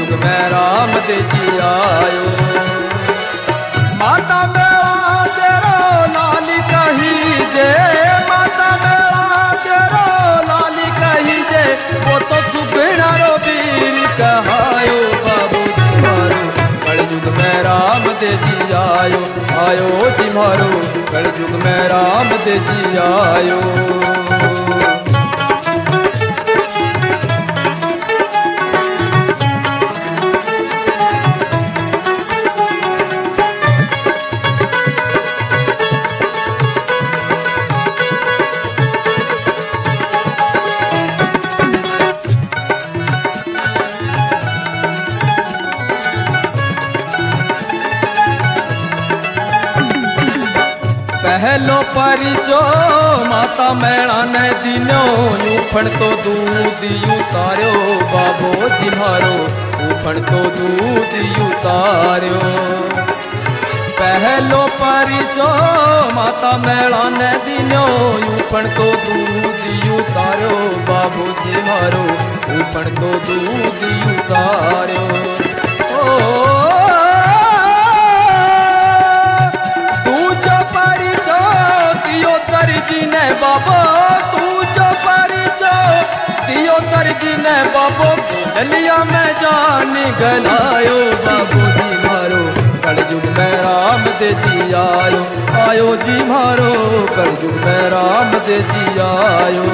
जुग में राम दे जी आयो। माता मेला तेरो लाली कही जे, माता मेला तेरो लाली कही जे, वो तो सुगना रो बीर कहायो बाबू जी मारो कलयुग में राम दे जी आयो। आयो जी मारो कलयुग में राम दे जी आयो। पहलो परिचो माता मेला ने दिनो, यूफण तो दूध उतारो बाबो जी मारो, यूफण तो दूध उतारो। पहलो परिचो माता मेला ने दिनो, यूफण तो दूध उतारो बाबो जी मारो, यूफण तो दूध उतारो। जी ने बाबो तू जो परिचो दियो दर्जी ने बाबो, गलिया में जान गलायो बाबू जी मारो कलयुग में राम दे जी आयो। आयो जी मारो कलयुग में राम दे जी आयो।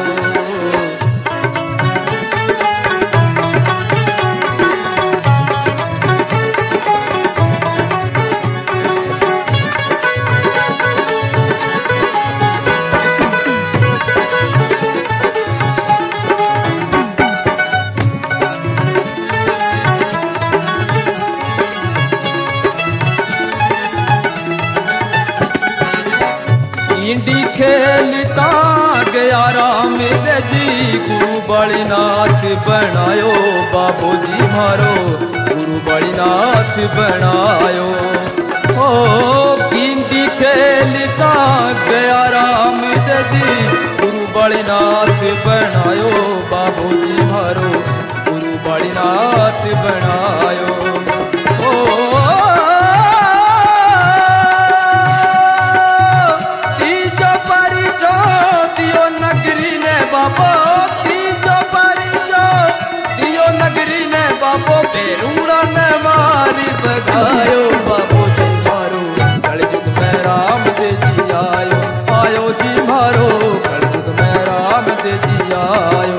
इंडी खेलता गया राम दे जी, गुरु बड़ीनाथ बनायो बाबू जी मारो, गुरु बड़ीनाथ बनायो। ओ इंडी खेलता गया राम दे जी, गुरु बड़ीनाथ बनायो बाबू जी मारो, गुरु बड़ीनाथ बनायो। बाबो तीजो परिचो दियो नगरी ने बाबो, बेरूड़ा ने मारी बगायो बाबू जी मारो कलयुग में राम दे जी आयो। आयो जी मारो कलयुग में राम दे जी आयो।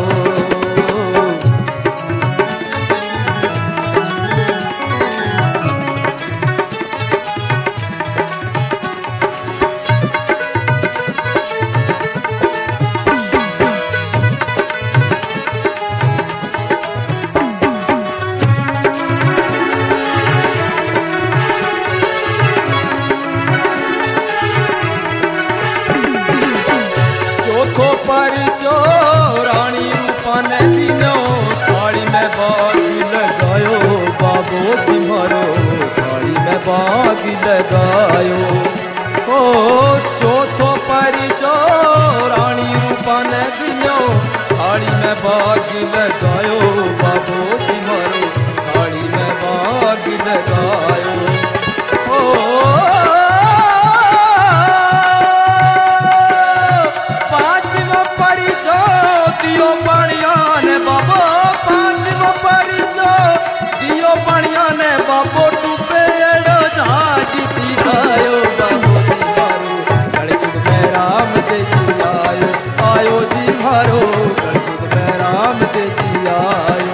चौथो परिचो रानी रूपा ने दिनो, थाली में बाग लगायो बाबू जी मारो, थाली में बाग लगायो। ओ चौथो परिचो रानी रूपा ने दिनो, थाली में बाग लगायो बाबू जी मारो, थाली में बाग लगायो। दियो बढ़िया ने बाबो पांचवो परिचो दियो बढ़िया ने बाबो, डूबे एड़ो झाजी दिखायो बाबू जी मारो कलयुग में राम दे जी आयो। आयो जी मारो कलयुग में राम दे जी आयो।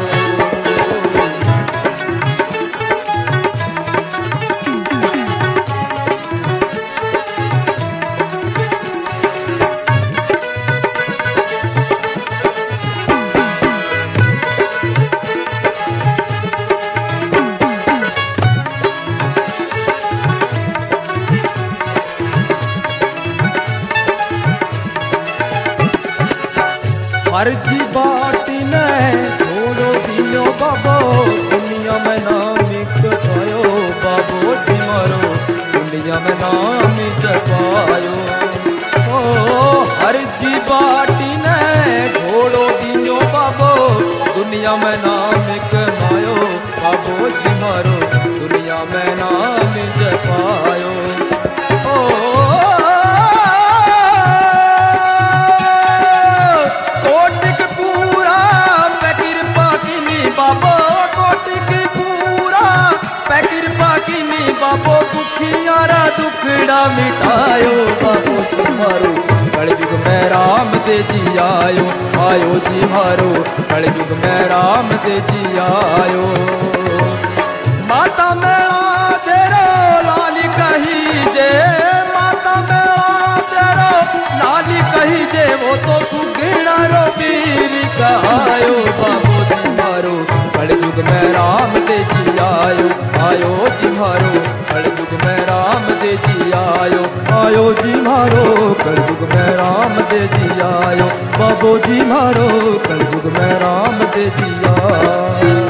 अर्जी बाटी ने थोड़ो दियो बाबो, दुनिया में नाम जपायो बाबो जी मारो, दुनिया में नाम जपायो। ओ अर्जी बाटी ने थोड़ो दियो बाबो, दुनिया में नाम कमायो बाबो जी मारो दुनिया में नाम जपायो। ओ कोटिक पूरा पे कृपा कीनी बाबो, कोटिक पूरा पे कृपा कीनी बाबो, दुखियारा दुखड़ा मिटायो बाबो जी मारो कलयुग में राम दे जी आयो, आयो जी मारो कलयुग में राम दे जी आयो। माता मेला तेरो लाली कही जे, माता मेला तेरो लाली कही जे, वो तो सुगीना रो वीर कहायो बाबो जी मारो कलयुग में राम दे जी आयो, आयो जी मारो कलयुग में राम दे जी आयो, आयो जी मारो कलयुग में राम दे जी आयो, बाबो जी मारो कलयुग में राम दे जी आयो।